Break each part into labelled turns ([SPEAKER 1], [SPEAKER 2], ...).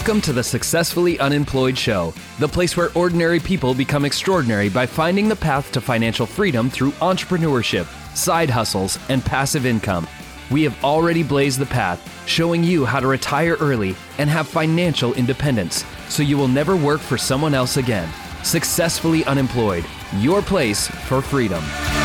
[SPEAKER 1] Welcome to the Successfully Unemployed Show, the place where ordinary people become extraordinary by finding the path to financial freedom through entrepreneurship, side hustles, and passive income. We have already blazed the path, showing you how to retire early and have financial independence, so you will never work for someone else again. Successfully Unemployed, your place for freedom.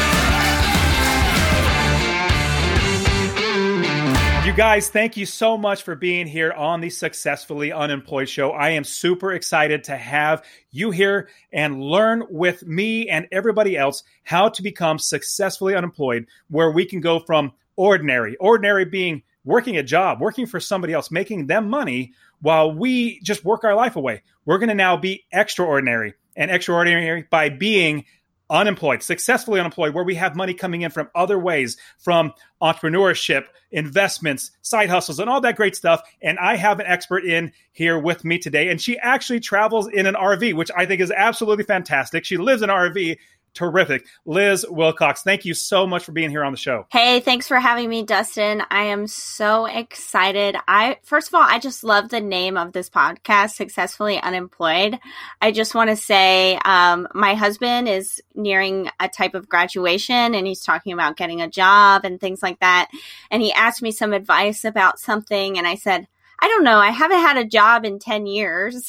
[SPEAKER 2] You guys, thank you so much for being here on the Successfully Unemployed Show. I am super excited to have you here and learn with me and everybody else how to become successfully unemployed, where we can go from ordinary being working a job, working for somebody else, making them money while we just work our life away. We're going to now be extraordinary, and extraordinary by being unemployed, successfully unemployed, where we have money coming in from other ways, from entrepreneurship, investments, side hustles, and all that great stuff. And I have an expert in here with me today, and she actually travels in an RV, which I think is absolutely fantastic. She lives in an RV. Terrific. Liz Wilcox, thank you so much for being here on the show.
[SPEAKER 3] Hey, thanks for having me, Dustin. I am so excited. First of all, I just love the name of this podcast, Successfully Unemployed. I just want to say my husband is nearing a type of graduation, and he's talking about getting a job and things like that. And he asked me some advice about something, and I said, I don't know. I haven't had a job in 10 years.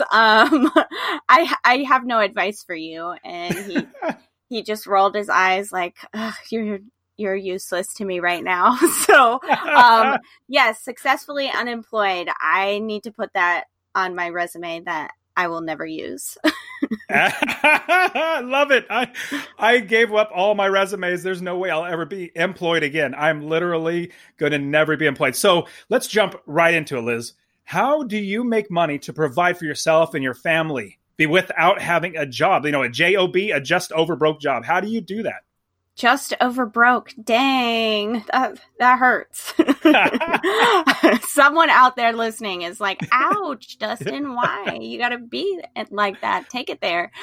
[SPEAKER 3] I have no advice for you. And he just rolled his eyes like, you're useless to me right now. So, yes, successfully unemployed. I need to put that on my resume that I will never use.
[SPEAKER 2] I love it. I gave up all my resumes. There's no way I'll ever be employed again. I'm literally going to never be employed. So let's jump right into it, Liz. How do you make money to provide for yourself and your family without having a job, a job, a just over broke job? How do you do that?
[SPEAKER 3] Just over broke. Dang, that hurts. Someone out there listening is like, ouch, Dustin, why? You got to be like that. Take it there.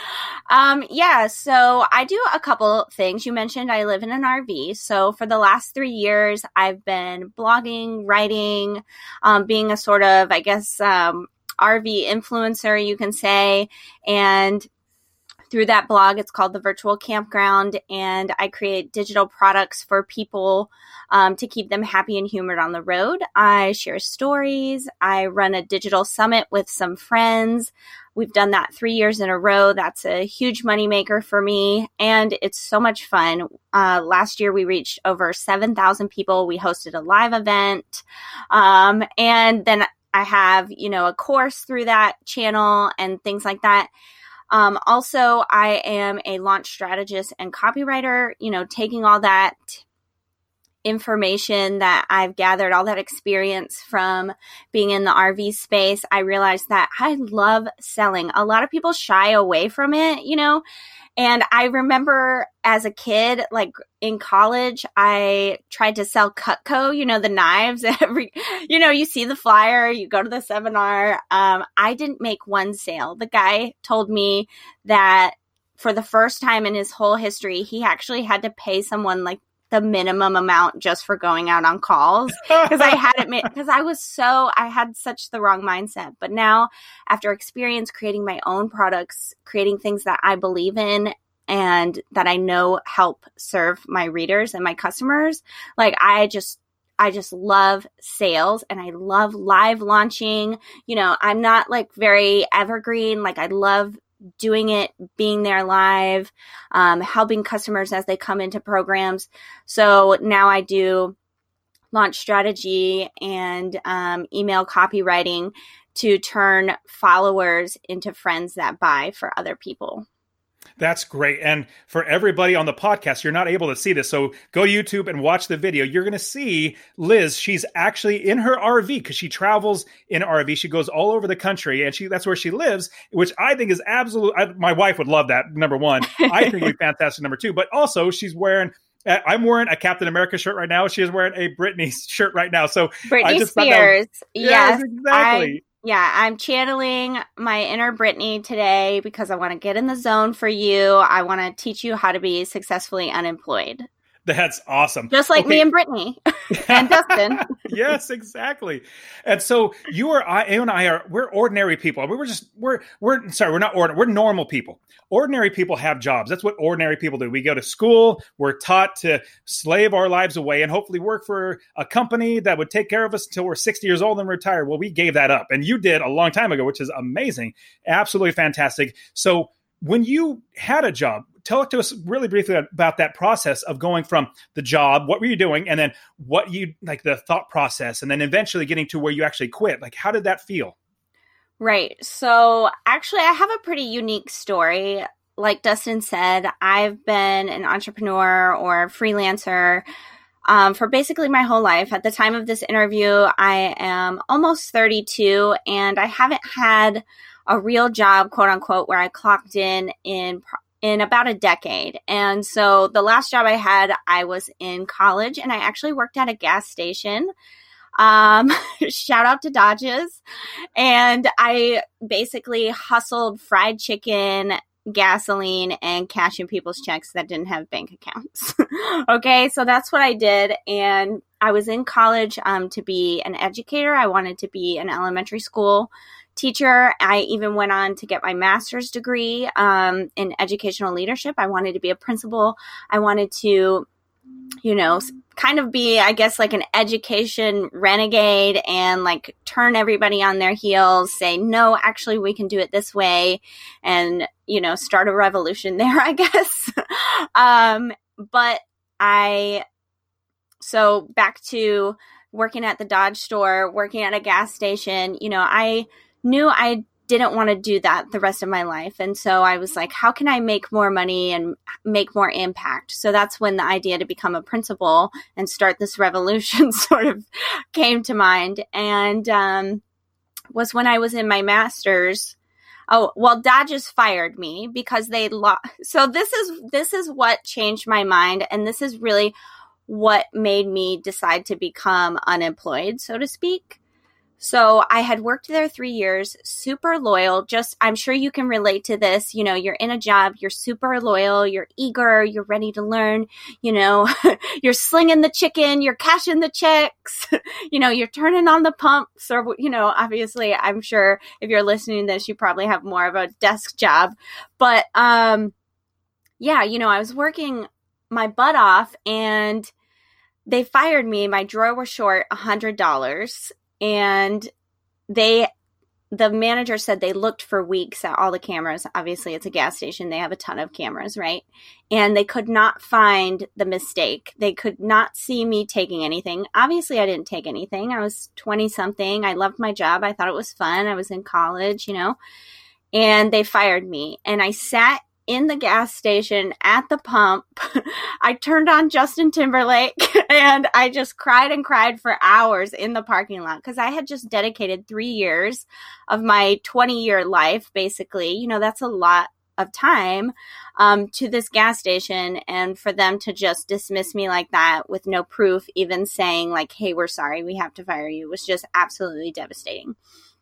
[SPEAKER 3] So I do a couple things. You mentioned I live in an RV. So for the last 3 years, I've been blogging, writing, being a sort of, RV influencer, you can say. And through that blog, it's called The Virtual Campground, and I create digital products for people to keep them happy and humored on the road. I share stories. I run a digital summit with some friends. We've done that 3 years in a row. That's a huge moneymaker for me, and it's so much fun. Last year, we reached over 7,000 people. We hosted a live event, and then I have, a course through that channel and things like that. Also, I am a launch strategist and copywriter, taking all that information that I've gathered, all that experience from being in the RV space. I realized that I love selling. A lot of people shy away from it, and I remember as a kid, like in college, I tried to sell Cutco, the knives. You see the flyer, you go to the seminar. I didn't make one sale. The guy told me that for the first time in his whole history, he actually had to pay someone like the minimum amount just for going out on calls because I had such the wrong mindset. But now, after experience creating my own products, creating things that I believe in and that I know help serve my readers and my customers, like I just love sales and I love live launching. I'm not like very evergreen. Like I love doing it, being there live, helping customers as they come into programs. So now I do launch strategy and email copywriting to turn followers into friends that buy for other people.
[SPEAKER 2] That's great. And for everybody on the podcast, you're not able to see this. So go to YouTube and watch the video. You're going to see Liz. She's actually in her RV because she travels in an RV. She goes all over the country and that's where she lives, which I think is my wife would love that. Number one, I think it'd be fantastic. Number two, but also I'm wearing a Captain America shirt right now. She is wearing a Britney shirt right now. So
[SPEAKER 3] Britney Spears.
[SPEAKER 2] Yes, exactly.
[SPEAKER 3] I'm channeling my inner Britney today because I want to get in the zone for you. I want to teach you how to be successfully unemployed.
[SPEAKER 2] That's awesome.
[SPEAKER 3] Just like me and Brittany and Dustin.
[SPEAKER 2] Yes, exactly. And so you and I we're ordinary people. We're not ordinary. We're normal people. Ordinary people have jobs. That's what ordinary people do. We go to school. We're taught to slave our lives away and hopefully work for a company that would take care of us until we're 60 years old and retire. Well, we gave that up, and you did a long time ago, which is amazing. Absolutely fantastic. So when you had a job, talk to us really briefly about that process of going from the job, what were you doing, and then what you like the thought process, and then eventually getting to where you actually quit. Like, how did that feel?
[SPEAKER 3] Right. So actually, I have a pretty unique story. Like Dustin said, I've been an entrepreneur or freelancer for basically my whole life. At the time of this interview, I am almost 32, and I haven't had a real job, quote unquote, where I clocked in about a decade. And so the last job I had, I was in college, and I actually worked at a gas station. Shout out to Dodges. And I basically hustled fried chicken, gasoline, and cashing people's checks that didn't have bank accounts. Okay, so that's what I did. And I was in college to be an educator. I wanted to be an elementary school teacher. I even went on to get my master's degree in educational leadership. I wanted to be a principal. I wanted to, kind of be, I guess, like an education renegade and like turn everybody on their heels, say, no, actually, we can do it this way, and, start a revolution there, I guess. So back to working at the Dodge store, working at a gas station, I knew I didn't want to do that the rest of my life. And so I was like, how can I make more money and make more impact? So that's when the idea to become a principal and start this revolution sort of came to mind. And was when I was in my master's. Oh, well, Dodges fired me because they lost. So this is what changed my mind. And this is really what made me decide to become unemployed, so to speak. So I had worked there 3 years, super loyal. I'm sure you can relate to this. You're in a job, you're super loyal, you're eager, you're ready to learn, you're slinging the chicken, you're cashing the checks, you're turning on the pumps, or, obviously I'm sure if you're listening to this, you probably have more of a desk job. But, I was working my butt off, and they fired me. My drawer was short $100. And the manager said they looked for weeks at all the cameras. Obviously, it's a gas station. They have a ton of cameras, right? And they could not find the mistake. They could not see me taking anything. Obviously, I didn't take anything. I was 20-something. I loved my job. I thought it was fun. I was in college, and they fired me. And I sat in the gas station at the pump. I turned on Justin Timberlake and I just cried and cried for hours in the parking lot because I had just dedicated 3 years of my 20-year life, basically. That's a lot of time to this gas station, and for them to just dismiss me like that with no proof, even saying like, hey, we're sorry, we have to fire you, was just absolutely devastating.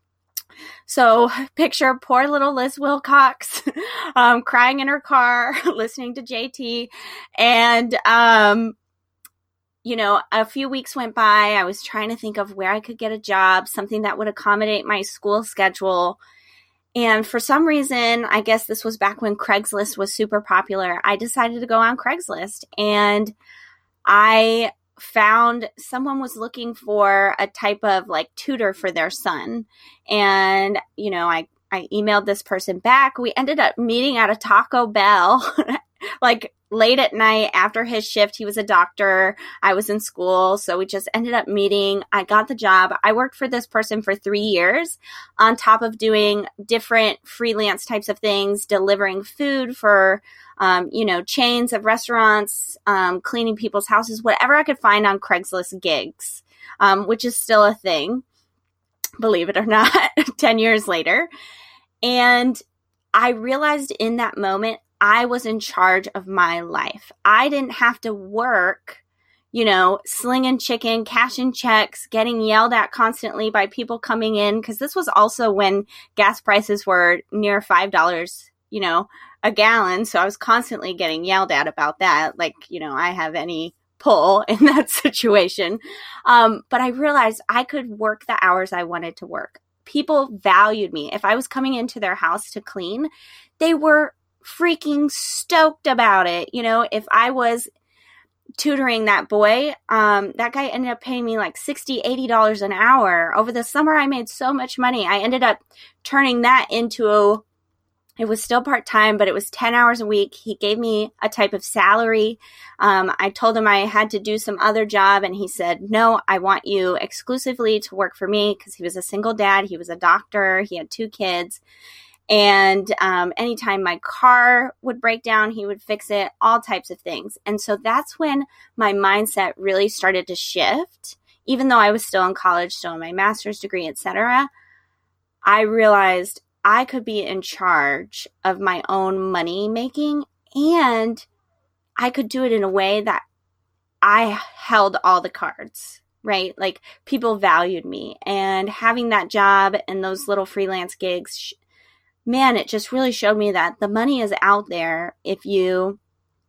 [SPEAKER 3] So picture poor little Liz Wilcox crying in her car, listening to JT. And, a few weeks went by. I was trying to think of where I could get a job, something that would accommodate my school schedule. And for some reason, I guess this was back when Craigslist was super popular, I decided to go on Craigslist. And I found someone was looking for a type of like tutor for their son. And, I emailed this person back. We ended up meeting at a Taco Bell, like late at night after his shift. He was a doctor. I was in school. So we just ended up meeting. I got the job. I worked for this person for 3 years on top of doing different freelance types of things, delivering food for chains of restaurants, cleaning people's houses, whatever I could find on Craigslist gigs, which is still a thing, believe it or not, 10 years later. And I realized in that moment, I was in charge of my life. I didn't have to work, slinging chicken, cashing checks, getting yelled at constantly by people coming in. Because this was also when gas prices were near $5, a gallon. So I was constantly getting yelled at about that. Like, I have any pull in that situation. But I realized I could work the hours I wanted to work. People valued me. If I was coming into their house to clean, they were freaking stoked about it. If I was tutoring that boy, that guy ended up paying me like $60, $80 an hour. Over the summer, I made so much money. I ended up turning that into it was still part-time, but it was 10 hours a week. He gave me a type of salary. I told him I had to do some other job, and he said, no, I want you exclusively to work for me, because he was a single dad. He was a doctor. He had 2 kids. And anytime my car would break down, he would fix it, all types of things. And so that's when my mindset really started to shift. Even though I was still in college, still in my master's degree, etc., I realized I could be in charge of my own money making, and I could do it in a way that I held all the cards, right? Like, people valued me, and having that job and those little freelance gigs, man, it just really showed me that the money is out there if you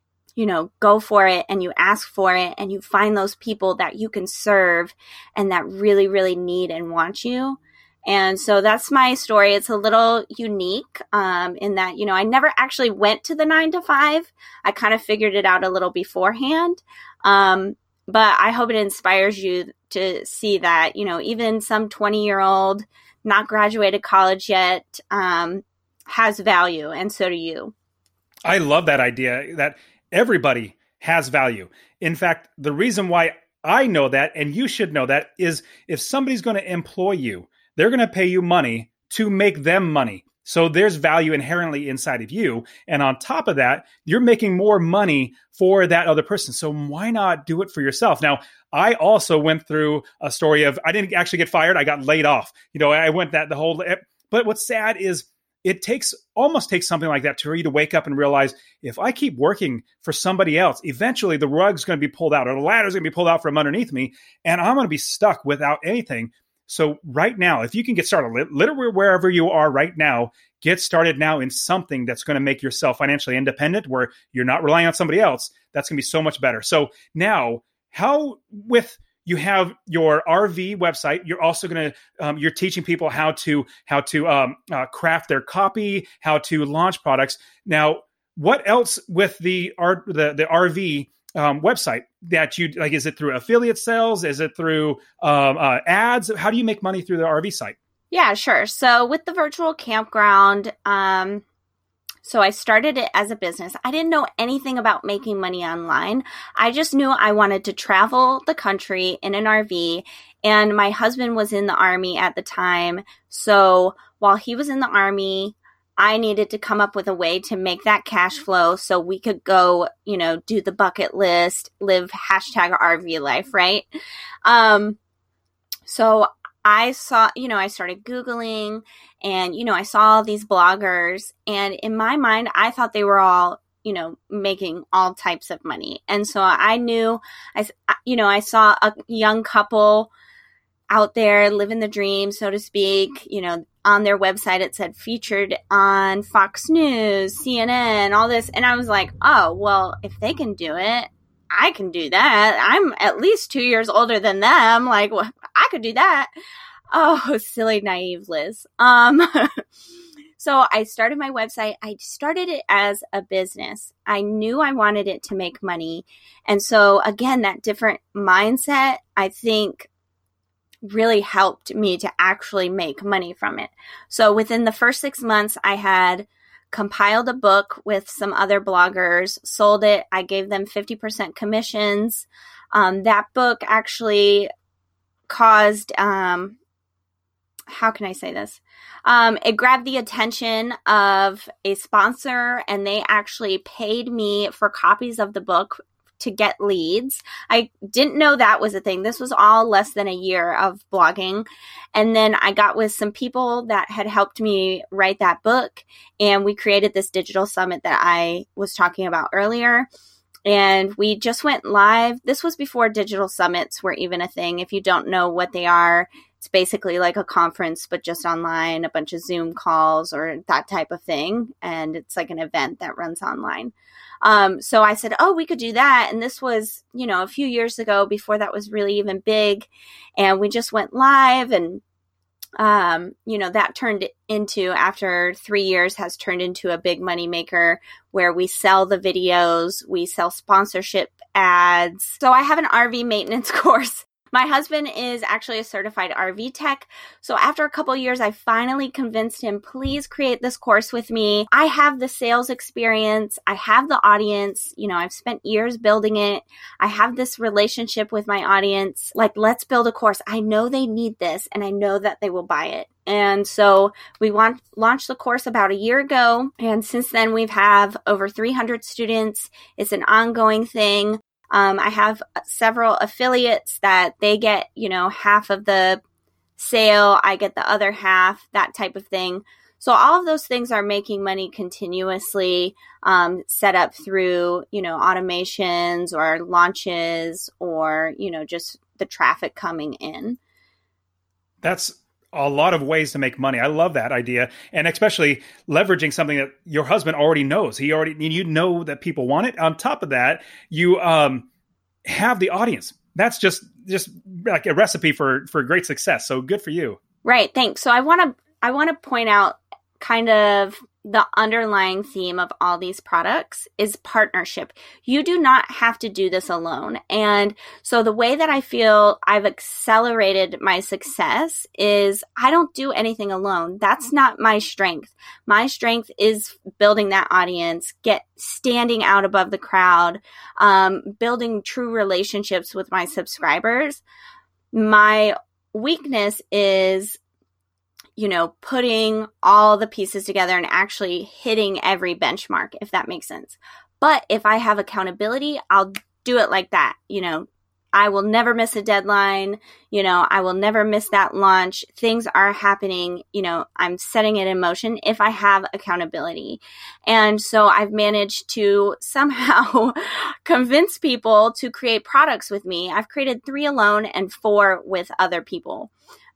[SPEAKER 3] go for it and you ask for it and you find those people that you can serve and that really, really need and want you. And so that's my story. It's a little unique in that, I never actually went to the 9 to 5. I kind of figured it out a little beforehand. But I hope it inspires you to see that, even some 20-year-old, not graduated college yet, has value. And so do you.
[SPEAKER 2] I love that idea that everybody has value. In fact, the reason why I know that, and you should know that, is if somebody's going to employ you, they're going to pay you money to make them money. So there's value inherently inside of you. And on top of that, you're making more money for that other person. So why not do it for yourself? Now, I also went through a story of, I didn't actually get fired. I got laid off. I went the whole, but what's sad is it almost takes something like that for you to wake up and realize, if I keep working for somebody else, eventually the rug's going to be pulled out, or the ladder's going to be pulled out from underneath me, and I'm going to be stuck without anything. So right now, if you can get started, literally wherever you are right now, get started now in something that's going to make yourself financially independent, where you're not relying on somebody else. That's going to be so much better. So now, you have your RV website. You're also going to you're teaching people how to craft their copy, how to launch products. Now, what else with the RV website that you like? Is it through affiliate sales? Is it through ads? How do you make money through the RV site?
[SPEAKER 3] Yeah, sure. So with the virtual campground, so I started it as a business. I didn't know anything about making money online. I just knew I wanted to travel the country in an RV, and my husband was in the Army at the time. So while he was in the Army, I needed to come up with a way to make that cash flow so we could go, do the bucket list, live #RV life, right? So I saw, I started Googling, and, I saw all these bloggers, and in my mind, I thought they were all, making all types of money. And so I knew, I saw a young couple out there living the dream, so to speak. On their website, it said featured on Fox News, CNN, all this. And I was like, oh, well, if they can do it, I can do that. I'm at least 2 years older than them. Like, well, I could do that. Oh, silly, naive Liz. So I started my website. I started it as a business. I knew I wanted it to make money. And so again, that different mindset, I think, really helped me to actually make money from it. So within the first 6 months, I had compiled a book with some other bloggers, sold it. I gave them 50% commissions. That book actually caused, how can I say this? It grabbed the attention of a sponsor, and they actually paid me for copies of the book to get leads. I didn't know that was a thing. This was all less than a year of blogging. And then I got with some people that had helped me write that book, and we created this digital summit that I was talking about earlier. And we just went live. This was before digital summits were even a thing. If you don't know what they are, It's basically like a conference, but just online, a bunch of Zoom calls or that type of thing. And it's like an event that runs online. So I said, oh, we could do that. And this was, a few years ago before that was really even big. And we just went live and, that turned into, after 3 years, has turned into a big money maker where we sell the videos, we sell sponsorship ads. So I have an RV maintenance course. My husband is actually a certified RV tech. So after a couple of years, I finally convinced him, please create this course with me. I have the sales experience. I have the audience. I've spent years building it. I have this relationship with my audience. Like, let's build a course. I know they need this and I know that they will buy it. And so we launched the course about a year ago. And since then, we've have over 300 students. It's an ongoing thing. I have several affiliates that they get, half of the sale. I get the other half, that type of thing. So all of those things are making money continuously, set up through, automations or launches or, just the traffic coming in.
[SPEAKER 2] That's a lot of ways to make money. I love that idea. And especially leveraging something that your husband already knows. You know that people want it. On top of that, you have the audience. That's just like a recipe for great success. So good for you.
[SPEAKER 3] Right. Thanks. So I want to point out kind of the underlying theme of all these products is partnership. You do not have to do this alone. And so the way that I feel I've accelerated my success is I don't do anything alone. That's not my strength. My strength is building that audience, standing out above the crowd, building true relationships with my subscribers. My weakness is putting all the pieces together and actually hitting every benchmark, if that makes sense. But if I have accountability, I'll do it like that. I will never miss a deadline. I will never miss that launch. Things are happening. I'm setting it in motion if I have accountability. And so I've managed to somehow convince people to create products with me. I've created 3 alone and 4 with other people.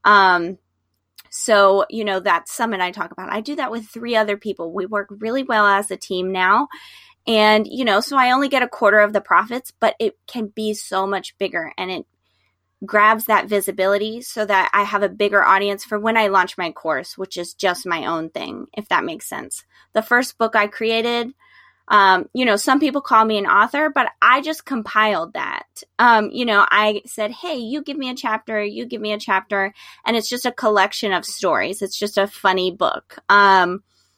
[SPEAKER 3] So, that Summit I talk about, I do that with 3 other people. We work really well as a team now. And, so I only get a quarter of the profits, but it can be so much bigger and it grabs that visibility so that I have a bigger audience for when I launch my course, which is just my own thing, if that makes sense. The first book I created, some people call me an author, but I just compiled that. I said, hey, you give me a chapter, and it's just a collection of stories. It's just a funny book. And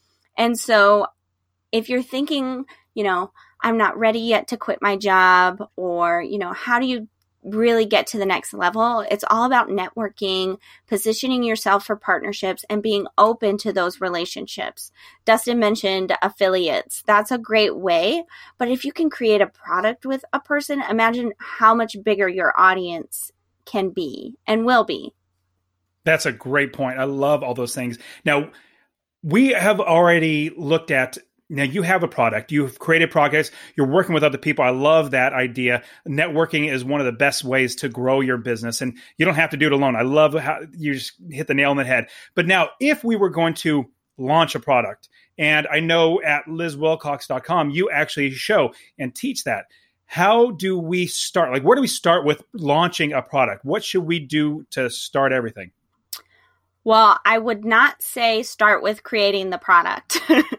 [SPEAKER 3] so if you're thinking, I'm not ready yet to quit my job, or, how do you really get to the next level? It's all about networking, positioning yourself for partnerships, and being open to those relationships. Dustin mentioned affiliates. That's a great way. But if you can create a product with a person, imagine how much bigger your audience can be and will be.
[SPEAKER 2] That's a great point. I love all those things. Now, we have already looked at Now you have a product, you've created projects, you're working with other people. I love that idea. Networking is one of the best ways to grow your business, and you don't have to do it alone. I love how you just hit the nail on the head. But now if we were going to launch a product, and I know at LizWilcox.com, you actually show and teach that. How do we start? Like, where do we start with launching a product? What should we do to start everything?
[SPEAKER 3] Well, I would not say start with creating the product.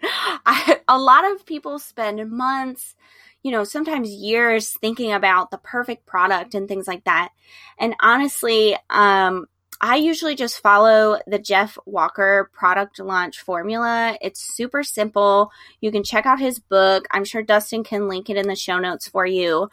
[SPEAKER 3] A lot of people spend months, sometimes years thinking about the perfect product and things like that. And honestly, I usually just follow the Jeff Walker product launch formula. It's super simple. You can check out his book. I'm sure Dustin can link it in the show notes for you.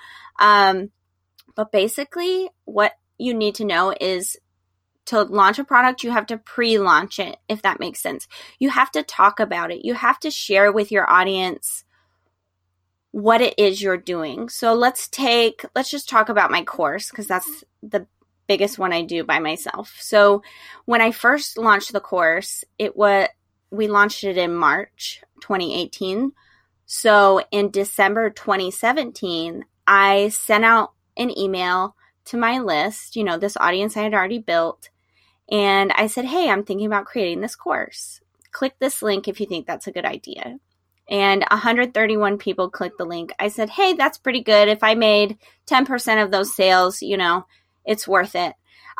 [SPEAKER 3] But basically, what you need to know is to launch a product, you have to pre-launch it, if that makes sense. You have to talk about it. You have to share with your audience what it is you're doing. So let's just talk about my course, because that's the biggest one I do by myself. So when I first launched the course, we launched it in March 2018. So in December 2017, I sent out an email to my list, this audience I had already built. And I said, hey, I'm thinking about creating this course. Click this link if you think that's a good idea. And 131 people clicked the link. I said, hey, that's pretty good. If I made 10% of those sales, it's worth it.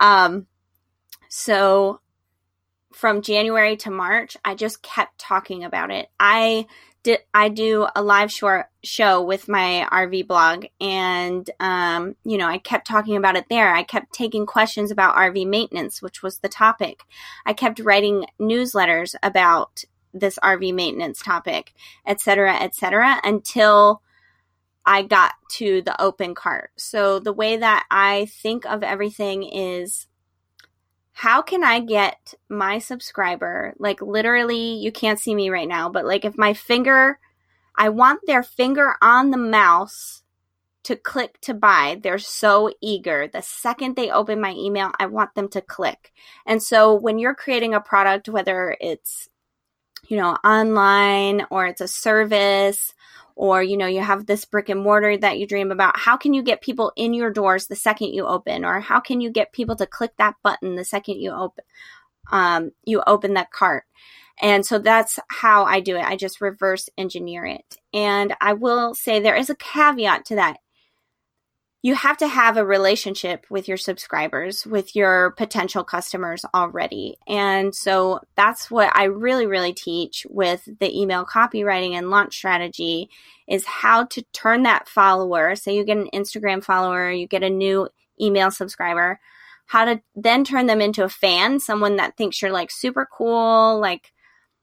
[SPEAKER 3] So from January to March, I just kept talking about it. I do a live show with my RV blog, and I kept talking about it there. I kept taking questions about RV maintenance, which was the topic. I kept writing newsletters about this RV maintenance topic, et cetera, until I got to the open cart. So the way that I think of everything is, how can I get my subscriber, like literally, you can't see me right now, but like if I want their finger on the mouse to click to buy. They're so eager. The second they open my email, I want them to click. And so when you're creating a product, whether it's, online or it's a service, or, you have this brick and mortar that you dream about, how can you get people in your doors the second you open? Or how can you get people to click that button the second you open that cart? And so that's how I do it. I just reverse engineer it. And I will say there is a caveat to that. You have to have a relationship with your subscribers, with your potential customers already. And so that's what I really, really teach with the email copywriting and launch strategy, is how to turn that follower. So you get an Instagram follower, you get a new email subscriber, how to then turn them into a fan, someone that thinks you're like super cool, like,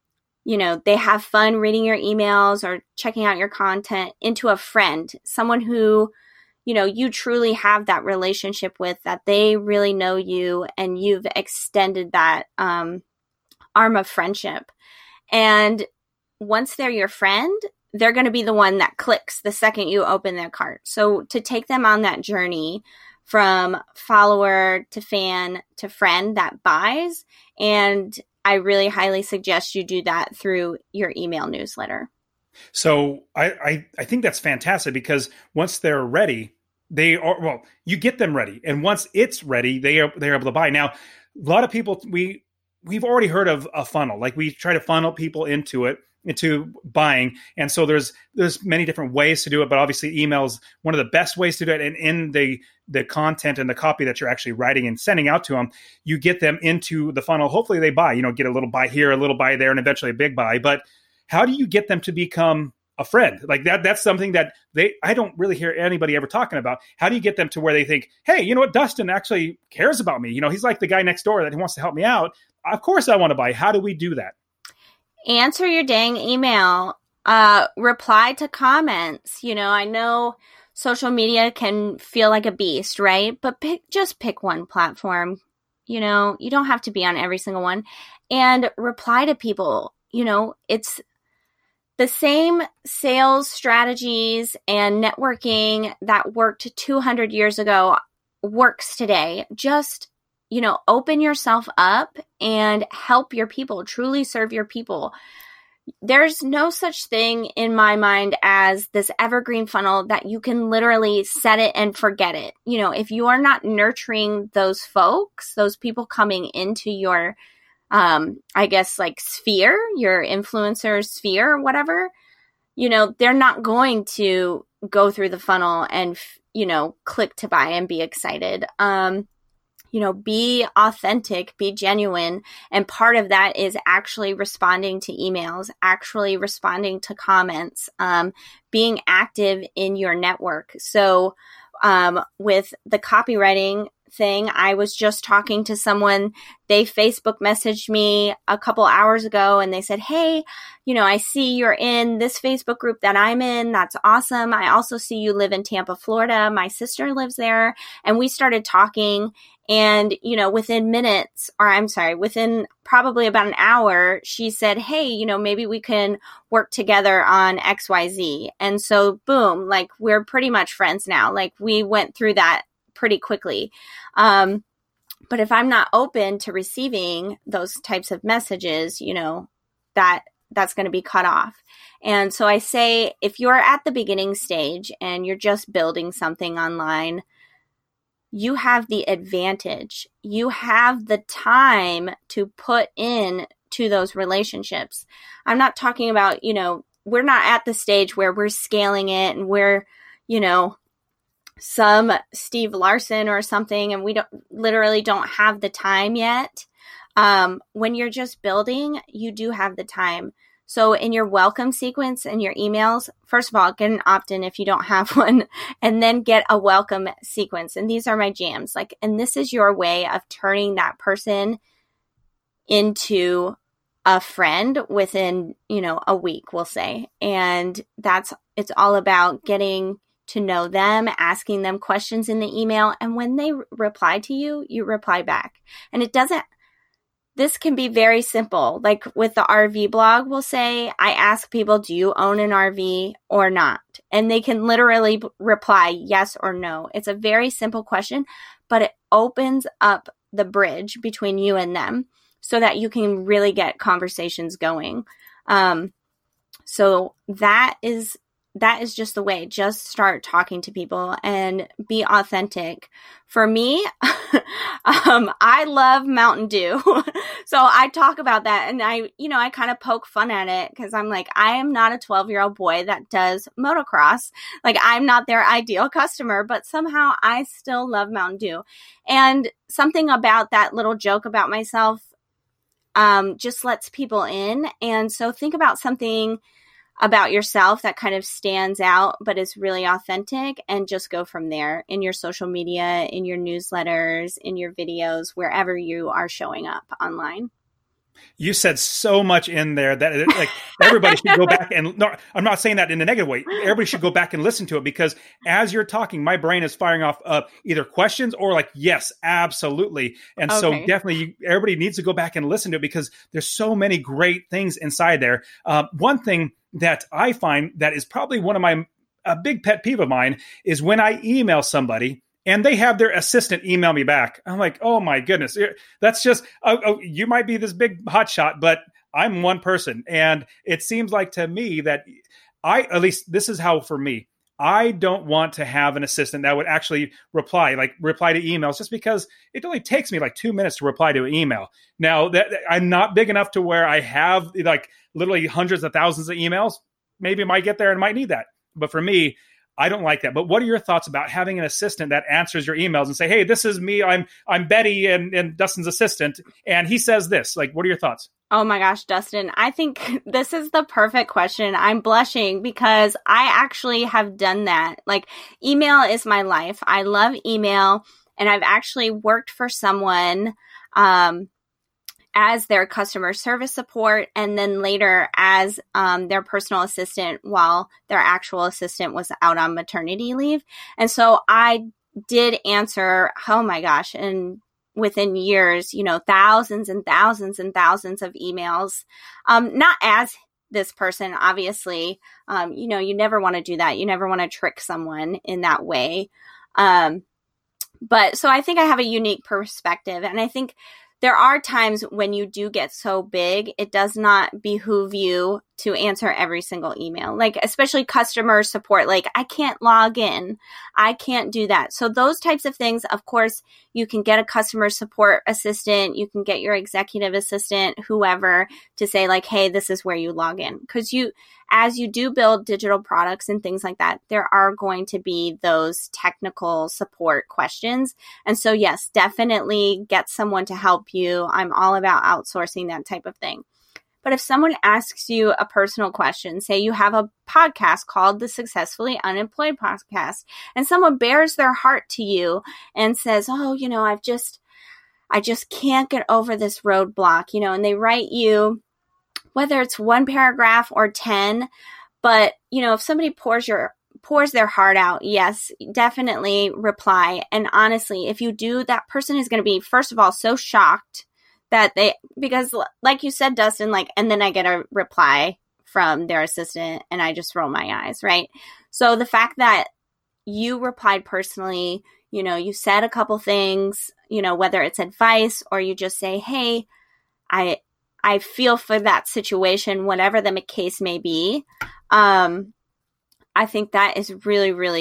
[SPEAKER 3] they have fun reading your emails or checking out your content, into a friend, someone who you truly have that relationship with, that they really know you and you've extended that arm of friendship. And once they're your friend, they're going to be the one that clicks the second you open their cart. So to take them on that journey from follower to fan to friend that buys, and I really highly suggest you do that through your email newsletter.
[SPEAKER 2] So I think that's fantastic, because once they're ready, you get them ready. And once it's ready, they're able to buy. Now, a lot of people, we've already heard of a funnel. Like, we try to funnel people into buying. And so there's many different ways to do it, but obviously email is one of the best ways to do it. And in the content and the copy that you're actually writing and sending out to them, you get them into the funnel. Hopefully they buy, get a little buy here, a little buy there, and eventually a big buy. But how do you get them to become a friend? Like that's something that I don't really hear anybody ever talking about. How do you get them to where they think, hey, you know what, Dustin actually cares about me. He's like the guy next door that wants to help me out. Of course I want to buy. How do we do that?
[SPEAKER 3] Answer your dang email. Reply to comments. I know social media can feel like a beast, right? But just pick one platform. You don't have to be on every single one. And reply to people. It's the same sales strategies and networking that worked 200 years ago works today. Just, open yourself up and help your people, truly serve your people. There's no such thing in my mind as this evergreen funnel that you can literally set it and forget it. If you are not nurturing those folks, those people coming into your sphere, your influencer sphere, or whatever, they're not going to go through the funnel and, click to buy and be excited. Be authentic, be genuine. And part of that is actually responding to emails, actually responding to comments, being active in your network. So, with the copywriting thing, I was just talking to someone. They Facebook messaged me a couple hours ago and they said, hey, I see you're in this Facebook group that I'm in. That's awesome. I also see you live in Tampa, Florida. My sister lives there. And we started talking, and, within probably about an hour, she said, hey, maybe we can work together on XYZ. And so boom, like, we're pretty much friends now. Like, we went through that pretty quickly. But if I'm not open to receiving those types of messages, that's going to be cut off. And so I say, if you're at the beginning stage and you're just building something online, you have the advantage. You have the time to put in to those relationships. I'm not talking about, we're not at the stage where we're scaling it and we're, some Steve Larson or something, and we literally don't have the time yet. When you're just building, you do have the time. So in your welcome sequence and your emails, first of all, get an opt-in if you don't have one, and then get a welcome sequence. And these are my jams. And this is your way of turning that person into a friend within, a week, we'll say. And it's all about getting to know them, asking them questions in the email. And when they reply to you, you reply back. And this can be very simple. Like with the RV blog, we'll say, I ask people, do you own an RV or not? And they can literally reply yes or no. It's a very simple question, but it opens up the bridge between you and them so that you can really get conversations going. So that is just the way. Just start talking to people and be authentic. For me, I love Mountain Dew. So I talk about that, and I kind of poke fun at it because I'm like, I am not a 12-year-old boy that does motocross. I'm not their ideal customer, but somehow I still love Mountain Dew. And something about that little joke about myself just lets people in. And so think about something about yourself that kind of stands out, but is really authentic, and just go from there in your social media, in your newsletters, in your videos, wherever you are showing up online.
[SPEAKER 2] You said so much in there that everybody should go back and no, I'm not saying that in a negative way. Everybody should go back and listen to it, because as you're talking, my brain is firing off either questions or yes, absolutely. And so definitely everybody needs to go back and listen to it, because there's so many great things inside there. One thing that I find that is probably one of a big pet peeve of mine is when I email somebody and they have their assistant email me back. I'm like, oh my goodness, that's just, you might be this big hotshot, but I'm one person. And it seems like to me that at least this is how for me, I don't want to have an assistant that would actually reply to emails, just because it only takes me 2 minutes to reply to an email. Now that I'm not big enough to where I have literally hundreds of thousands of emails. Maybe I might get there and might need that. But for me, I don't like that. But what are your thoughts about having an assistant that answers your emails and say, hey, this is me. I'm Betty and Dustin's assistant, and he says this. What are your thoughts?
[SPEAKER 3] Oh my gosh, Dustin, I think this is the perfect question. I'm blushing because I actually have done that. Email is my life. I love email, and I've actually worked for someone as their customer service support, and then later as their personal assistant while their actual assistant was out on maternity leave. And so I did answer, oh my gosh, and within years, thousands and thousands and thousands of emails, not as this person, obviously, you never want to do that. You never want to trick someone in that way. But so I think I have a unique perspective, and I think there are times when you do get so big, it does not behoove you to answer every single email, especially customer support. I can't log in. I can't do that. So those types of things, of course, you can get a customer support assistant. You can get your executive assistant, whoever, to say hey, this is where you log in. Because as you do build digital products and things like that, there are going to be those technical support questions. And so yes, definitely get someone to help you. I'm all about outsourcing that type of thing. But if someone asks you a personal question, say you have a podcast called the Successfully Unemployed Podcast, and someone bears their heart to you and says, oh, I just can't get over this roadblock, and they write you, whether it's one paragraph or 10, but, if somebody pours their heart out, yes, definitely reply. And honestly, if you do, that person is going to be, first of all, so shocked that because like you said, Dustin, and then I get a reply from their assistant and I just roll my eyes, right? So the fact that you replied personally, you said a couple things, whether it's advice or you just say, hey, I feel for that situation, whatever the case may be. I think that is really, really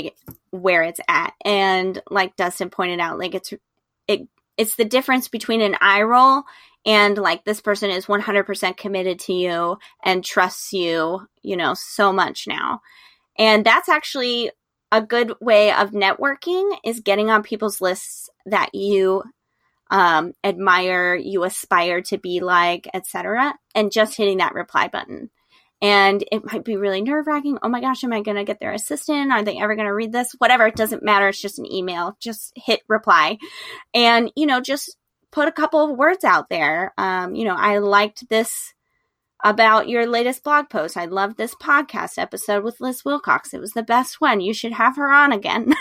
[SPEAKER 3] where it's at. And like Dustin pointed out, like it's the difference between an eye roll and like this person is 100% committed to you and trusts you, so much now. And that's actually a good way of networking, is getting on people's lists that you admire, you aspire to be like, etc., and just hitting that reply button. And it might be really nerve-wracking. Oh my gosh, am I going to get their assistant? Are they ever going to read this? Whatever, it doesn't matter. It's just an email. Just hit reply. And, just put a couple of words out there. I liked this about your latest blog post. I loved this podcast episode with Liz Wilcox. It was the best one. You should have her on again.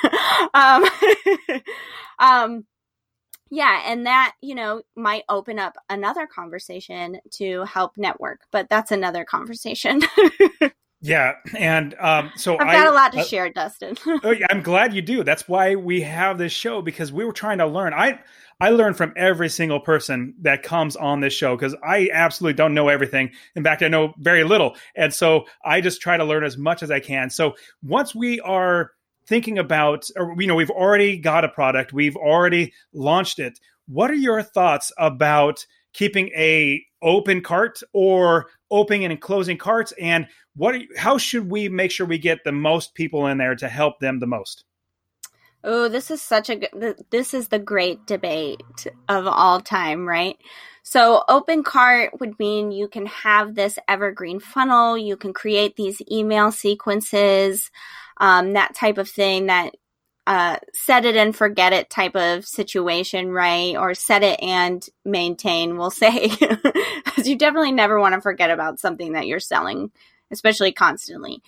[SPEAKER 3] Yeah, and that, might open up another conversation to help network, but that's another conversation.
[SPEAKER 2] Yeah, and so
[SPEAKER 3] I've got a lot to share, Dustin.
[SPEAKER 2] I'm glad you do. That's why we have this show, because we were trying to learn. I learn from every single person that comes on this show, because I absolutely don't know everything. In fact, I know very little, and so I just try to learn as much as I can. So once we are thinking about, or, we've already got a product, we've already launched it. What are your thoughts about keeping a open cart or opening and closing carts? And how should we make sure we get the most people in there to help them the most?
[SPEAKER 3] Oh, this is this is the great debate of all time, right? So open cart would mean you can have this evergreen funnel. You can create these email sequences, that type of thing, that set it and forget it type of situation, right? Or set it and maintain, we'll say. You definitely never want to forget about something that you're selling, especially constantly.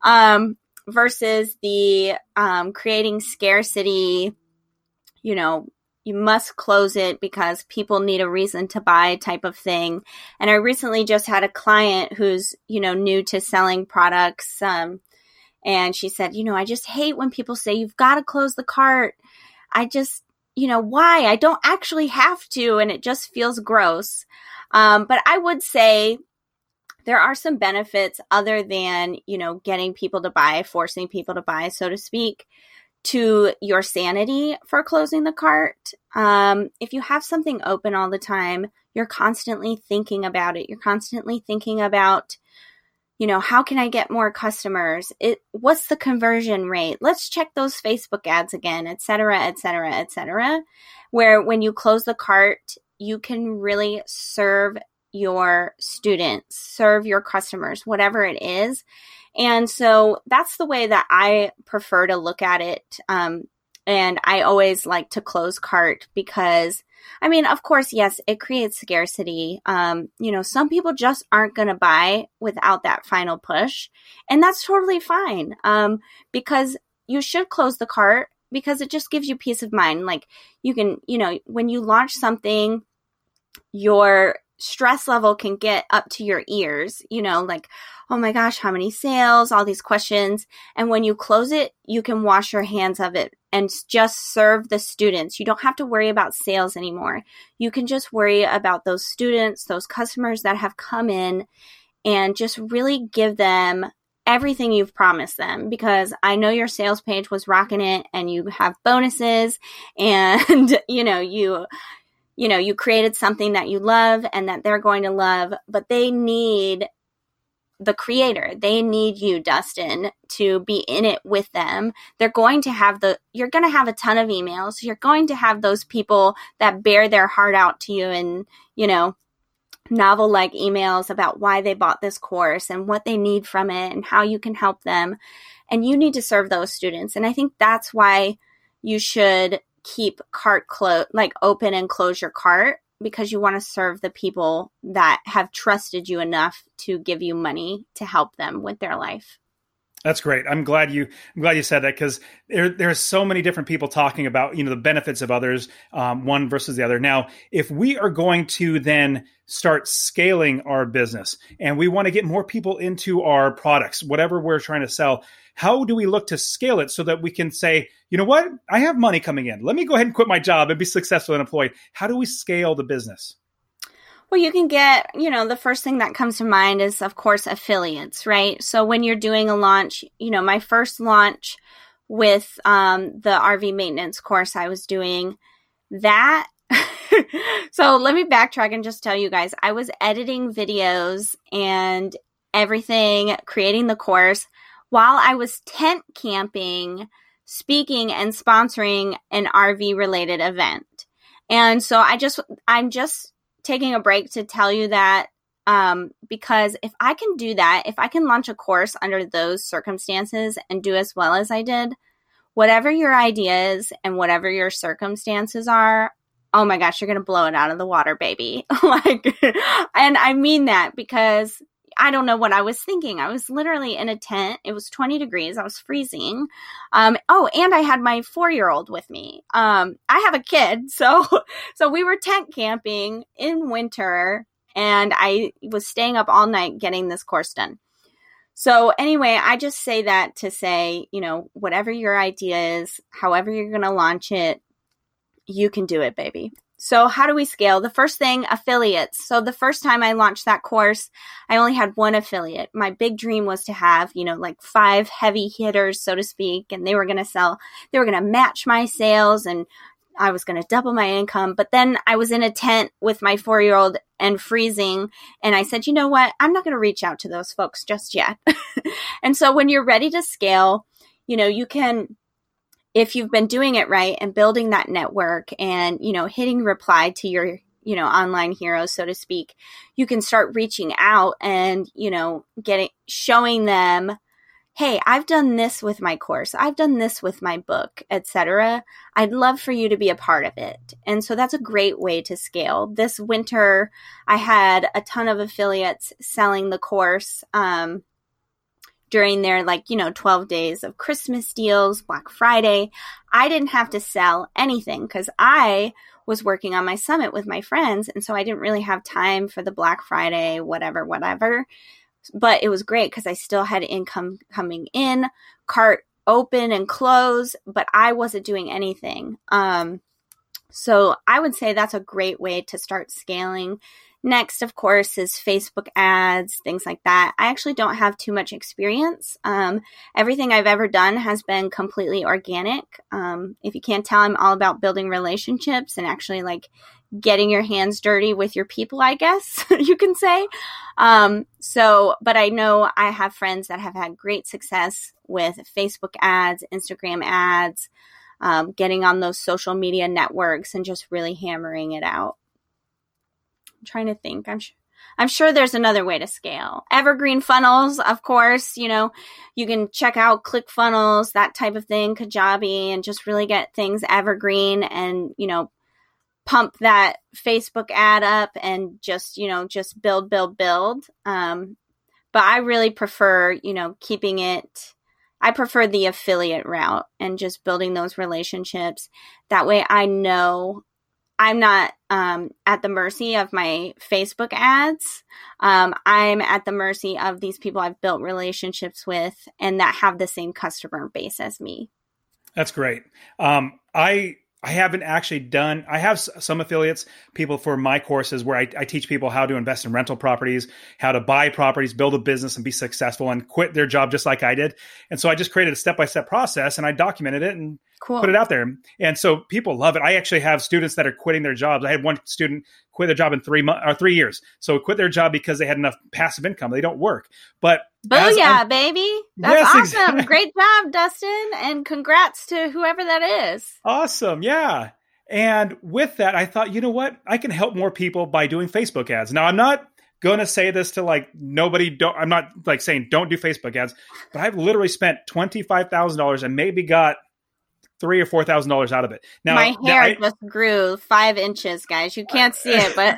[SPEAKER 3] Versus the creating scarcity, you must close it because people need a reason to buy type of thing. And I recently just had a client who's, new to selling products. And she said, I just hate when people say you've got to close the cart. I just, why? I don't actually have to. And it just feels gross. But I would say there are some benefits other than, getting people to buy, forcing people to buy, so to speak, to your sanity for closing the cart. If you have something open all the time, you're constantly thinking about it. You're constantly thinking about, how can I get more customers? What's the conversion rate? Let's check those Facebook ads again, et cetera, et cetera, et cetera. Where when you close the cart, you can really serve your students, serve your customers, whatever it is. And so that's the way that I prefer to look at it. And I always like to close cart because, of course, yes, it creates scarcity. Some people just aren't going to buy without that final push. And that's totally fine. Because you should close the cart because it just gives you peace of mind. Like you can, when you launch something, your stress level can get up to your ears, like, oh my gosh, how many sales, all these questions. And when you close it, you can wash your hands of it and just serve the students. You don't have to worry about sales anymore. You can just worry about those students, those customers that have come in, and just really give them everything you've promised them, because I know your sales page was rocking it and you have bonuses and, you created something that you love and that they're going to love, but they need the creator. They need you, Dustin, to be in it with them. You're going to have a ton of emails. You're going to have those people that bear their heart out to you and, novel-like emails about why they bought this course and what they need from it and how you can help them. And you need to serve those students. And I think that's why you should keep cart open and close your cart, because you want to serve the people that have trusted you enough to give you money to help them with their life.
[SPEAKER 2] That's great. I'm glad you said that, because there are so many different people talking about, the benefits of others, one versus the other. Now, if we are going to then start scaling our business and we want to get more people into our products, whatever we're trying to sell, how do we look to scale it so that we can say, you know what, I have money coming in. Let me go ahead and quit my job and be successful and employed. How do we scale the business?
[SPEAKER 3] Well, you can get, the first thing that comes to mind is, of course, affiliates, right? So when you're doing a launch, my first launch with the RV maintenance course I was doing. That so let me backtrack and just tell you guys, I was editing videos and everything, creating the course while I was tent camping, speaking and sponsoring an RV related event. And so I'm just taking a break to tell you that because if I can do that, if I can launch a course under those circumstances and do as well as I did, whatever your idea is and whatever your circumstances are, oh my gosh, you're going to blow it out of the water, baby. And I mean that because I don't know what I was thinking. I was literally in a tent. It was 20 degrees. I was freezing. And I had my 4-year-old with me. I have a kid. So we were tent camping in winter and I was staying up all night getting this course done. So anyway, I just say that to say, whatever your idea is, however you're going to launch it, you can do it, baby. So how do we scale? The first thing, affiliates. So the first time I launched that course, I only had one affiliate. My big dream was to have, 5 heavy hitters, so to speak, and they were going to match my sales and I was going to double my income. But then I was in a tent with my 4-year-old and freezing. And I said, you know what? I'm not going to reach out to those folks just yet. And so when you're ready to scale, you can, if you've been doing it right and building that network and, hitting reply to your, online heroes, so to speak, you can start reaching out and, showing them, hey, I've done this with my course. I've done this with my book, etc. I'd love for you to be a part of it. And so that's a great way to scale. This winter, I had a ton of affiliates selling the course, during their 12 days of Christmas deals, Black Friday. I didn't have to sell anything because I was working on my summit with my friends. And so I didn't really have time for the Black Friday, whatever. But it was great because I still had income coming in, cart open and close, but I wasn't doing anything. So I would say that's a great way to start scaling. Next, of course, is Facebook ads, things like that. I actually don't have too much experience. Everything I've ever done has been completely organic. If you can't tell, I'm all about building relationships and actually getting your hands dirty with your people, I guess you can say. But I know I have friends that have had great success with Facebook ads, Instagram ads, getting on those social media networks and just really hammering it out. I'm trying to think. I'm sure there's another way to scale. Evergreen funnels, of course, you can check out ClickFunnels, that type of thing, Kajabi, and just really get things evergreen and, pump that Facebook ad up and just build. But I really prefer, keeping it. I prefer the affiliate route and just building those relationships. That way I know I'm not at the mercy of my Facebook ads. I'm at the mercy of these people I've built relationships with and that have the same customer base as me.
[SPEAKER 2] That's great. I haven't actually done, I have some affiliates, people for my courses where I teach people how to invest in rental properties, how to buy properties, build a business and be successful and quit their job just like I did. And so I just created a step-by-step process and I documented it and put it out there. And so people love it. I actually have students that are quitting their jobs. I had one student quit their job in 3 years. So quit their job because they had enough passive income. They don't work. But
[SPEAKER 3] booyah, baby. That's awesome. Great job, Dustin. And congrats to whoever that is.
[SPEAKER 2] Awesome. Yeah. And with that, I thought, you know what? I can help more people by doing Facebook ads. Now, I'm not going to say this to nobody. I'm not saying don't do Facebook ads, but I've literally spent $25,000 and maybe got $3,000 or $4,000 out of it. Now
[SPEAKER 3] my hair just grew 5 inches, guys. You can't see it, but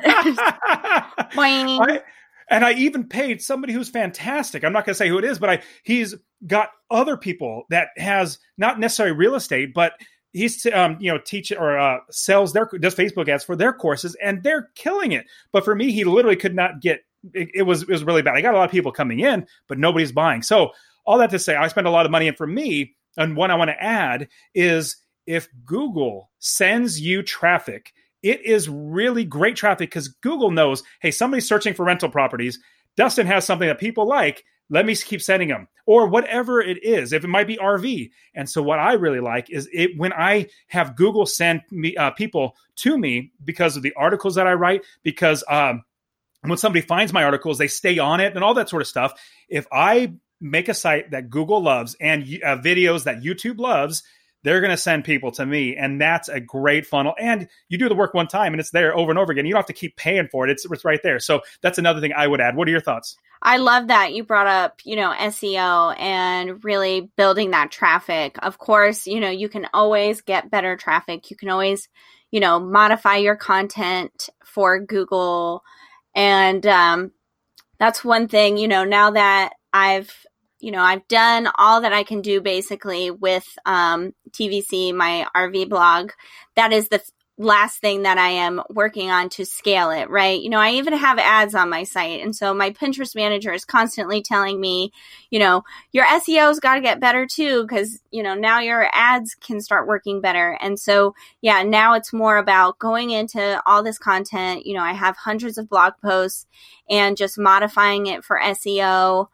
[SPEAKER 2] and I even paid somebody who's fantastic. I'm not going to say who it is, but he's got other people that has not necessarily real estate, but he's teach or sells does Facebook ads for their courses, and they're killing it. But for me, he literally could not get. It was really bad. I got a lot of people coming in, but nobody's buying. So all that to say, I spent a lot of money, and for me. And what I want to add is if Google sends you traffic, it is really great traffic because Google knows, hey, somebody's searching for rental properties. Dustin has something that people like. let me keep sending them, or whatever it is, if it might be RV. And so what I really like is when I have Google send me people to me because of the articles that I write, because when somebody finds my articles, they stay on it and all that sort of stuff. If I make a site that Google loves and videos that YouTube loves, they're going to send people to me. And that's a great funnel. And you do the work one time and it's there over and over again. You don't have to keep paying for it. It's right there. So that's another thing I would add. What are your thoughts?
[SPEAKER 3] I love that you brought up, SEO and really building that traffic. Of course, you can always get better traffic. You can always, modify your content for Google. And that's one thing, now that I've done all that I can do basically with TVC, my RV blog. That is the last thing that I am working on to scale it, right? I even have ads on my site. And so my Pinterest manager is constantly telling me, your SEO's got to get better too, because, now your ads can start working better. And so, yeah, now it's more about going into all this content. I have hundreds of blog posts and just modifying it for SEO.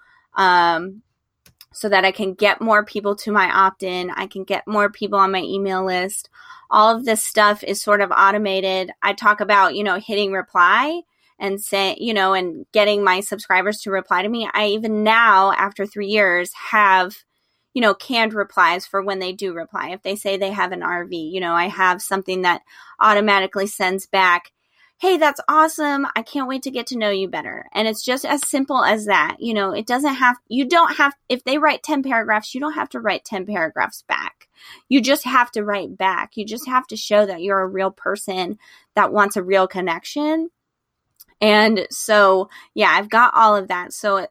[SPEAKER 3] So that I can get more people to my opt-in. I can get more people on my email list. All of this stuff is sort of automated. I talk about, hitting reply and say, and getting my subscribers to reply to me. I even now, after 3 years, have, canned replies for when they do reply. If they say they have an RV, I have something that automatically sends back, hey, that's awesome. I can't wait to get to know you better. And it's just as simple as that. If they write 10 paragraphs, you don't have to write 10 paragraphs back. You just have to write back. You just have to show that you're a real person that wants a real connection. And so, yeah, I've got all of that. So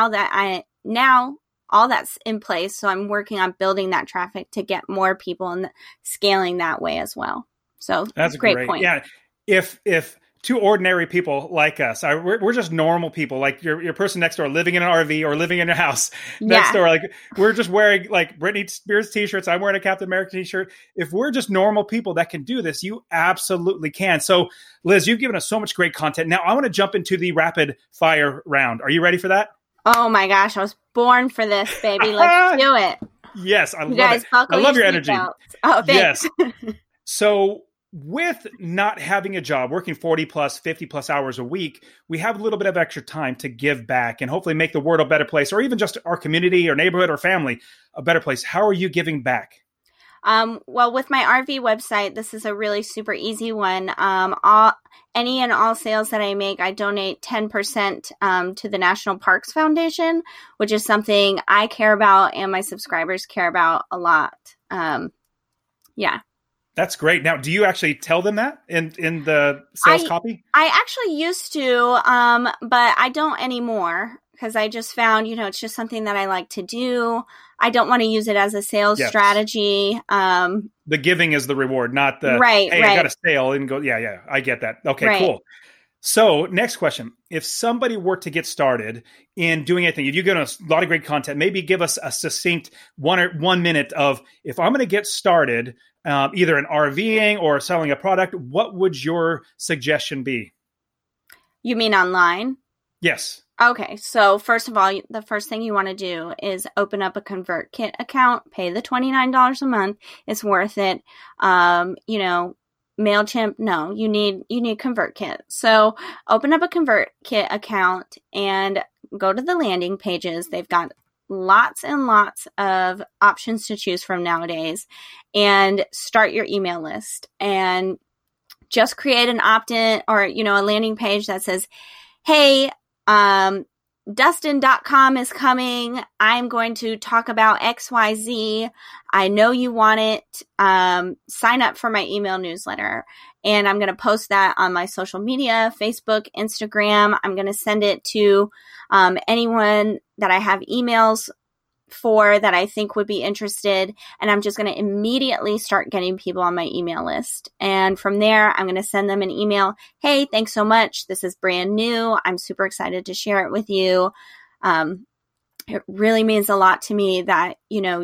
[SPEAKER 3] now all that's in place. So I'm working on building that traffic to get more people and scaling that way as well. So
[SPEAKER 2] that's
[SPEAKER 3] a great point.
[SPEAKER 2] Yeah. If two ordinary people like us, we're just normal people, like your person next door living in an RV or living in your house next door, like we're just wearing like Britney Spears t-shirts. I'm wearing a Captain America t-shirt. If we're just normal people that can do this, you absolutely can. So Liz, you've given us so much great content. Now I want to jump into the rapid fire round. Are you ready for that?
[SPEAKER 3] Oh my gosh. I was born for this, baby. Let's do it.
[SPEAKER 2] Yes. I love it. I love your energy.
[SPEAKER 3] Oh, thanks.
[SPEAKER 2] Yes. So with not having a job, working 40 plus, 50 plus hours a week, we have a little bit of extra time to give back and hopefully make the world a better place, or even just our community or neighborhood or family a better place. How are you giving back?
[SPEAKER 3] Well, with my RV website, this is a really super easy one. Any and all sales that I make, I donate 10% to the National Parks Foundation, which is something I care about and my subscribers care about a lot. Yeah.
[SPEAKER 2] That's great. Now, do you actually tell them that in the sales copy?
[SPEAKER 3] I actually used to, but I don't anymore because I just found, it's just something that I like to do. I don't want to use it as a sales strategy.
[SPEAKER 2] The giving is the reward, not the,
[SPEAKER 3] right.
[SPEAKER 2] I got a sale and go, yeah, I get that. Okay, cool. So next question. If somebody were to get started in doing anything, if you get a lot of great content, maybe give us a succinct 1 minute of, if I'm going to get started, either in RVing or selling a product, what would your suggestion be? You
[SPEAKER 3] mean online?
[SPEAKER 2] Yes.
[SPEAKER 3] Okay. So first of all, the first thing you want to do is open up a ConvertKit account, pay the $29 a month. It's worth it. MailChimp, no, you need ConvertKit. So open up a ConvertKit account and go to the landing pages. They've got lots and lots of options to choose from nowadays, and start your email list and just create an opt-in or, a landing page that says, hey, Dustin.com is coming. I'm going to talk about XYZ. I know you want it. Sign up for my email newsletter. And I'm going to post that on my social media, Facebook, Instagram. I'm going to send it to anyone that I have emails for that I think would be interested. And I'm just going to immediately start getting people on my email list. And from there, I'm going to send them an email. Hey, thanks so much. This is brand new. I'm super excited to share it with you. It really means a lot to me that,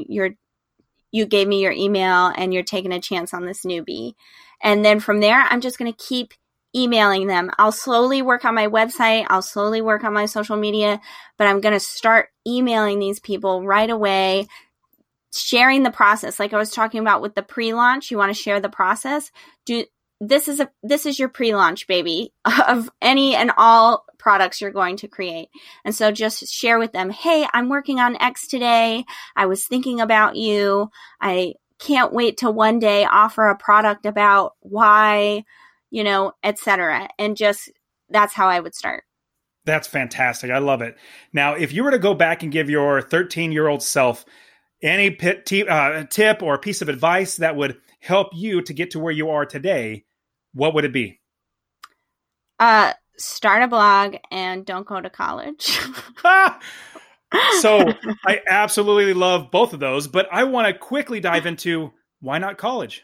[SPEAKER 3] you gave me your email and you're taking a chance on this newbie. And then from there, I'm just going to keep emailing them. I'll slowly work on my website. I'll slowly work on my social media, but I'm going to start emailing these people right away, sharing the process. Like I was talking about with the pre-launch, you want to share the process. This is your pre-launch, baby, of any and all products you're going to create. And so just share with them, hey, I'm working on X today. I was thinking about you. I can't wait to one day offer a product about Y, etc. And just, that's how I would start.
[SPEAKER 2] That's fantastic. I love it. Now, if you were to go back and give your 13-year-old self any tip or piece of advice that would help you to get to where you are today, what would it be?
[SPEAKER 3] Start a blog and don't go to college.
[SPEAKER 2] So I absolutely love both of those, but I want to quickly dive into why not college?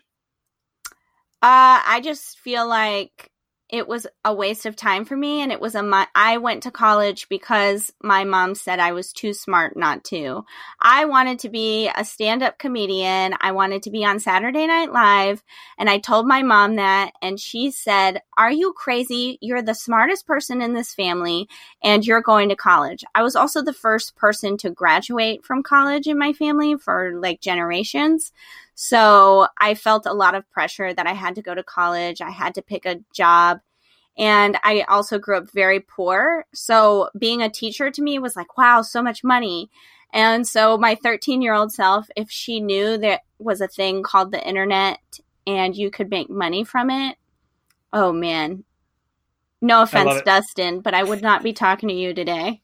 [SPEAKER 3] I just feel like it was a waste of time for me, and it was I went to college because my mom said I was too smart not to. I wanted to be a stand-up comedian. I wanted to be on Saturday Night Live, and I told my mom that, and she said, "Are you crazy? You're the smartest person in this family, and you're going to college." I was also the first person to graduate from college in my family for like generations. So I felt a lot of pressure that I had to go to college. I had to pick a job. And I also grew up very poor. So being a teacher to me was like, wow, so much money. And so my 13-year-old self, if she knew there was a thing called the internet and you could make money from it, oh man. No offense, Dustin, but I would not be talking to you today.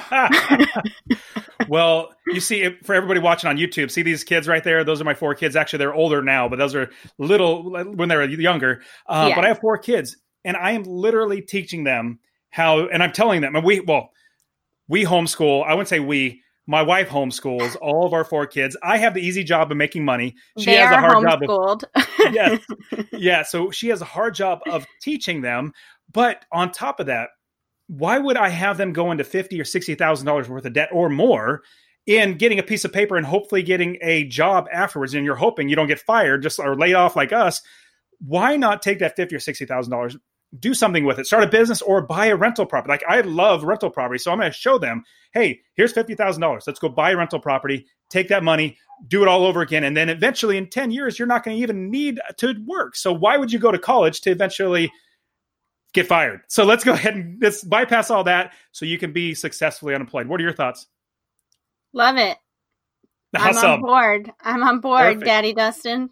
[SPEAKER 2] Well, you see, for everybody watching on YouTube, see these kids right there? Those are my 4 kids. Actually, they're older now, but those are little when they were younger. But I have 4 kids, and I am literally teaching them how, and I'm telling them, and we homeschool. I wouldn't say we. My wife homeschools all of our 4 kids. I have the easy job of making money. She has a hard job of, yes. So she has a hard job of teaching them. But on top of that, why would I have them go into $50,000 or $60,000 worth of debt or more in getting a piece of paper and hopefully getting a job afterwards? And you're hoping you don't get fired or laid off like us. Why not take that $50,000 or $60,000, do something with it, start a business or buy a rental property? Like I love rental property. So I'm going to show them, hey, here's $50,000. Let's go buy a rental property, take that money, do it all over again. And then eventually in 10 years, you're not going to even need to work. So why would you go to college to eventually get fired? So let's go ahead and let's bypass all that so you can be successfully unemployed. What are your thoughts?
[SPEAKER 3] Love it.
[SPEAKER 2] Awesome.
[SPEAKER 3] I'm on board,
[SPEAKER 2] Perfect.
[SPEAKER 3] Daddy Dustin.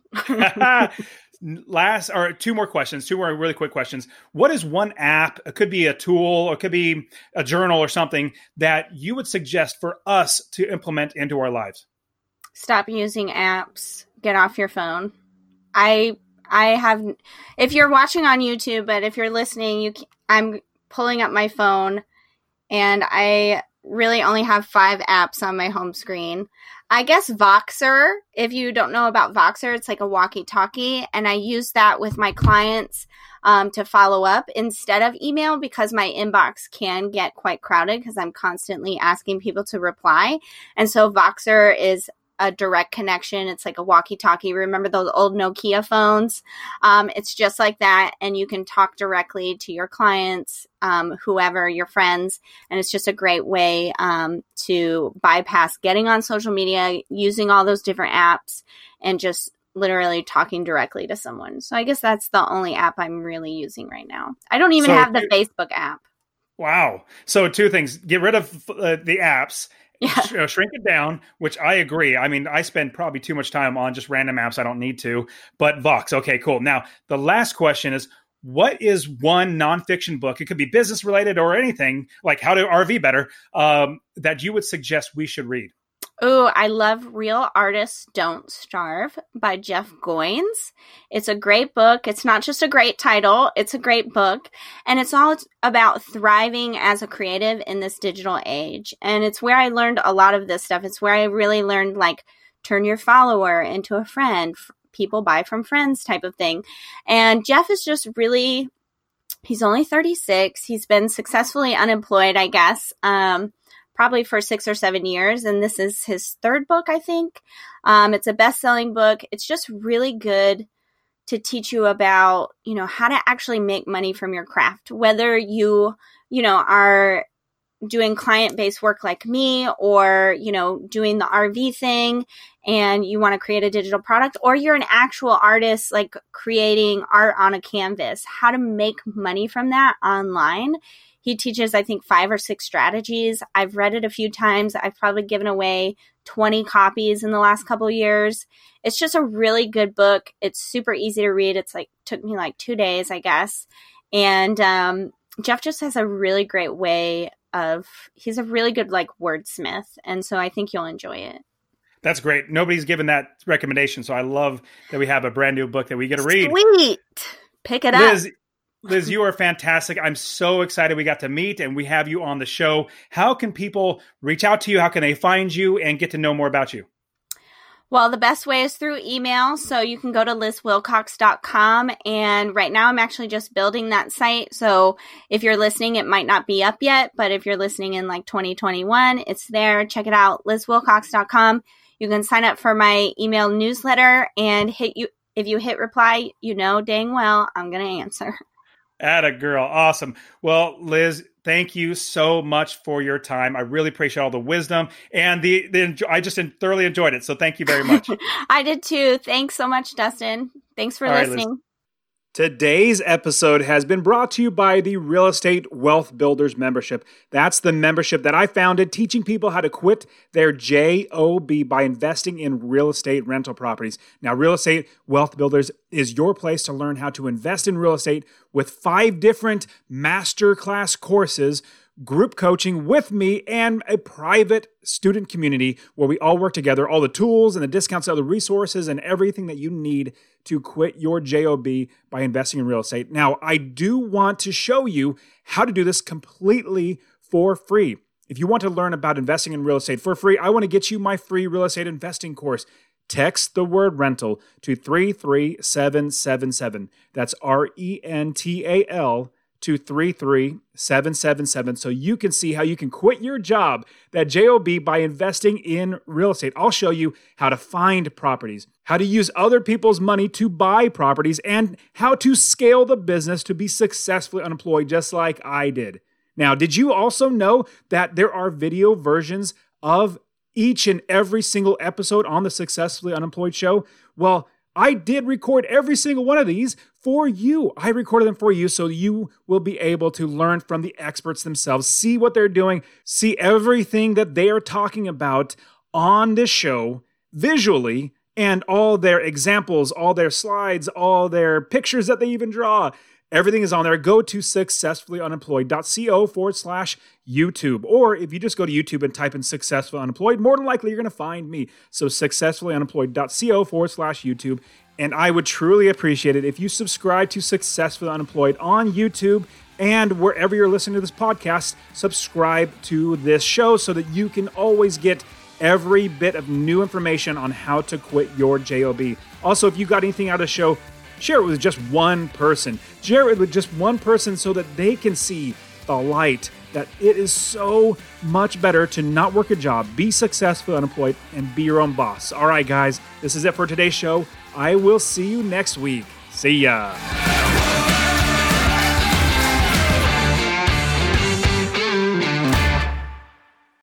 [SPEAKER 2] Last, or 2 more questions, 2 more really quick questions. What is one app, it could be a tool, or it could be a journal or something that you would suggest for us to implement into our lives?
[SPEAKER 3] Stop using apps. Get off your phone. I have, if you're watching on YouTube, but if you're listening, I'm pulling up my phone and I really only have 5 apps on my home screen. I guess Voxer, if you don't know about Voxer, it's like a walkie-talkie, and I use that with my clients to follow up instead of email because my inbox can get quite crowded because I'm constantly asking people to reply. And so Voxer is a direct connection. It's like a walkie-talkie. Remember those old Nokia phones? It's just like that. And you can talk directly to your clients, whoever, your friends. And it's just a great way to bypass getting on social media, using all those different apps, and just literally talking directly to someone. So I guess that's the only app I'm really using right now. I don't even have the Facebook app.
[SPEAKER 2] Wow. So 2 things. Get rid of the apps. Yeah. Shrink it down, which I agree. I mean, I spend probably too much time on just random apps I don't need to, but Vox. Okay, cool. Now, the last question is, what is one nonfiction book, it could be business related or anything, like How to RV Better, that you would suggest we should read?
[SPEAKER 3] Oh, I love Real Artists Don't Starve by Jeff Goins. It's a great book. It's not just a great title. It's a great book. And it's all about thriving as a creative in this digital age. And it's where I learned a lot of this stuff. It's where I really learned, like, turn your follower into a friend, people buy from friends type of thing. And Jeff is just really, he's only 36. He's been successfully unemployed, I guess. Probably for 6 or 7 years. And this is his 3rd book, I think. It's a best-selling book. It's just really good to teach you about, how to actually make money from your craft, whether you are doing client-based work like me, or, doing the RV thing and you want to create a digital product, or you're an actual artist, like creating art on a canvas, how to make money from that online. He teaches, I think, 5 or 6 strategies. I've read it a few times. I've probably given away 20 copies in the last couple of years. It's just a really good book. It's super easy to read. Took me 2 days, I guess. And Jeff just has a really great way he's a really good wordsmith. And so I think you'll enjoy it.
[SPEAKER 2] That's great. Nobody's given that recommendation. So I love that we have a brand new book that we get to read.
[SPEAKER 3] Sweet. Pick it up.
[SPEAKER 2] Liz, you are fantastic. I'm so excited we got to meet and we have you on the show. How can people reach out to you? How can they find you and get to know more about you?
[SPEAKER 3] Well, the best way is through email. So you can go to lizwilcox.com. And right now I'm actually just building that site. So if you're listening, it might not be up yet, but if you're listening in 2021, it's there. Check it out, lizwilcox.com. You can sign up for my email newsletter and if you hit reply, dang well, I'm going to answer.
[SPEAKER 2] Atta girl. Awesome. Well, Liz, thank you so much for your time. I really appreciate all the wisdom and I just thoroughly enjoyed it. So thank you very much.
[SPEAKER 3] I did too. Thanks so much, Dustin. Thanks for listening.
[SPEAKER 2] Liz. Today's episode has been brought to you by the Real Estate Wealth Builders membership. That's the membership that I founded, teaching people how to quit their JOB by investing in real estate rental properties. Now, Real Estate Wealth Builders is your place to learn how to invest in real estate with 5 different masterclass courses, group coaching with me, and a private student community where we all work together, all the tools and the discounts, other resources, and everything that you need to quit your JOB by investing in real estate. Now, I do want to show you how to do this completely for free. If you want to learn about investing in real estate for free, I want to get you my free real estate investing course. Text the word rental to 33777. That's RENTAL to 33777 so you can see how you can quit your job, that JOB, by investing in real estate. I'll show you how to find properties, how to use other people's money to buy properties, and how to scale the business to be successfully unemployed just like I did. Now, did you also know that there are video versions of each and every single episode on the Successfully Unemployed show? Well, I did record every single one of these for you. I recorded them for you so you will be able to learn from the experts themselves, see what they're doing, see everything that they are talking about on this show visually, and all their examples, all their slides, all their pictures that they even draw. Everything is on there. Go to successfullyunemployed.co/YouTube. Or if you just go to YouTube and type in Successfully Unemployed, more than likely you're going to find me. So successfullyunemployed.co/YouTube. And I would truly appreciate it if you subscribe to Successfully Unemployed on YouTube, and wherever you're listening to this podcast, subscribe to this show so that you can always get every bit of new information on how to quit your JOB. Also, if you got anything out of the show, share it with just one person. Share it with just one person so that they can see the light, that it is so much better to not work a job, be successful, unemployed, and be your own boss. All right, guys, this is it for today's show. I will see you next week. See ya.